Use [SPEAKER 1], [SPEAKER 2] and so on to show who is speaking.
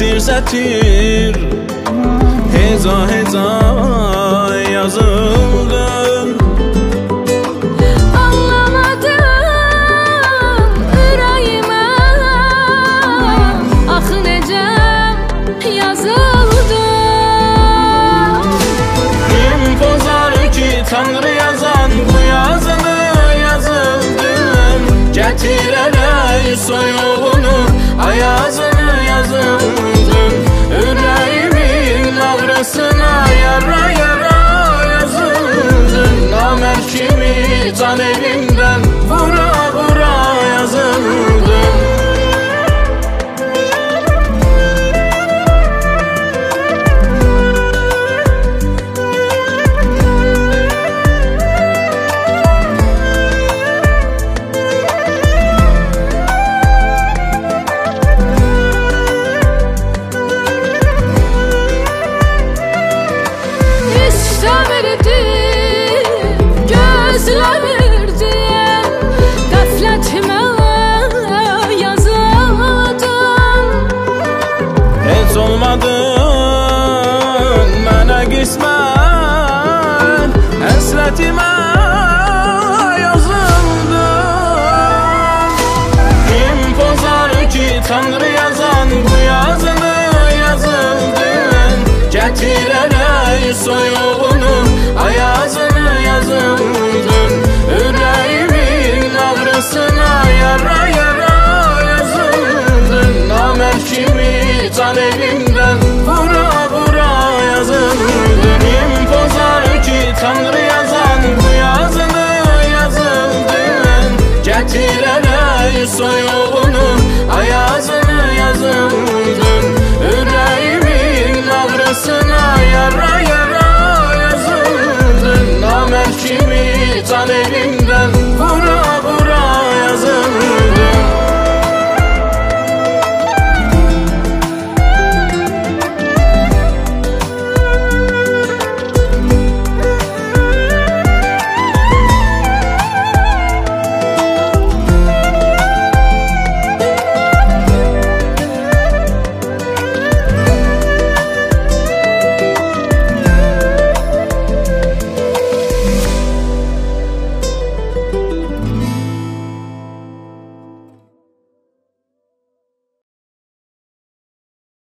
[SPEAKER 1] Sətir sətir heza heza yazıldın.
[SPEAKER 2] Anlamadım ürəyimə axı necə yazıldın.
[SPEAKER 1] Kim pozar ki Tanrı yazan bu yazını yazıldın. Gətir elə soyuğunu ayazını yazıldın. Ürəyimin ağrısına yara yara yazıldın. Namər kimi can elimdən vura vura yazıldın.
[SPEAKER 2] Gözləmirdim qəflətimə yazıldın.
[SPEAKER 1] Heç olmadın mənə qismət, həsrətimə yazıldın. Kim pozar ki Tanrı yazan bu yazını yazıldın. Gətir elə soyuğunu ayazını yazıldın. Ürəyimin ağrısına yara yara yazıldın. Namər kimi can elimdən vura vura yazıldın. Kim pozar ki Tanrı yazan bu yazını yazıldın. Gətir elə soyuğunu